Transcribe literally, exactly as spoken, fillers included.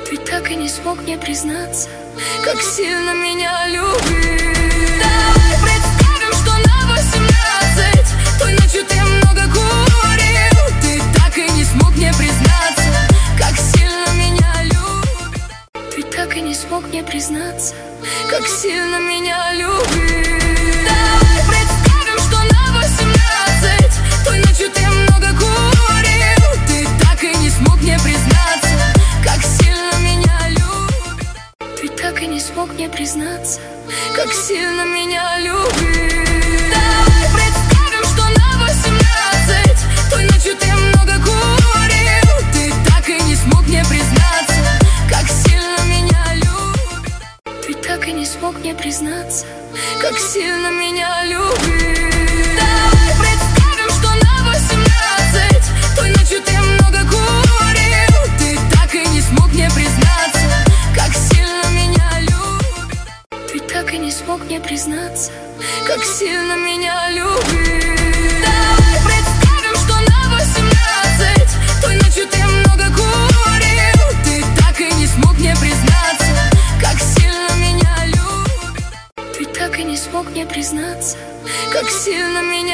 Ты так и не смог мне признаться, как сильно меня любишь. Давай представим, что на восемнадцать той ночью ты много курил. Ты так и не смог мне признаться, как сильно меня любишь. Ты так и не смог мне признаться, как сильно меня любишь. Давай представим, что на восемнадцать той ночью ты много курил. Ты так и не смог мне признаться, как сильно меня любишь. Ты так и не смог мне признаться, как сильно меня любишь. Давай представим, что на восемнадцать той ночью ты много курил. Ты так и не смог мне признаться, как сильно меня любишь. Ты так и не смог мне признаться, как сильно меня любишь. Давай представим, что на восемнадцать той ночью ты много курил. Ты так и не смог мне признаться, как сильно меня любишь. Ты так и не смог мне признаться, как сильно меня любишь. Давай представим, что на восемнадцать той ночью ты много курил. Ты так и не смог мне признаться, как сильно меня любишь. Ты так и не смог мне признаться, как сильно меня